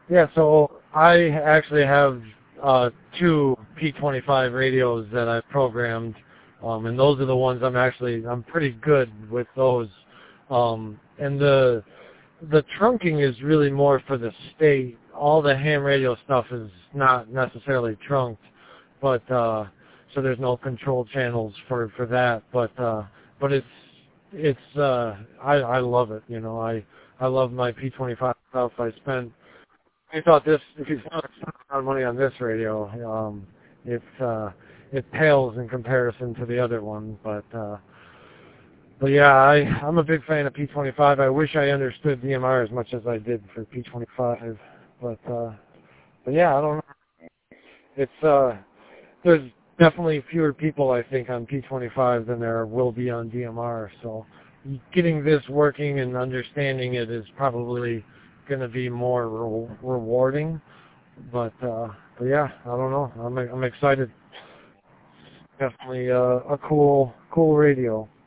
Yeah, so I actually have two P25 radios that I've programmed, and those are the ones I'm pretty good with those. And the trunking is really more for the state. All the ham radio stuff is not necessarily trunked, but so there's no control channels for that. But I love it. You know, I love my P25 stuff. I thought this, if you spend a lot of money on this radio, it pales in comparison to the other one. But yeah, I'm a big fan of P25. I wish I understood DMR as much as I did for P25. But yeah, I don't know. There's definitely fewer people, I think, on P25 than there will be on DMR. So getting this working and understanding it is probably going to be more rewarding. But yeah, I don't know. I'm excited. Definitely a cool radio.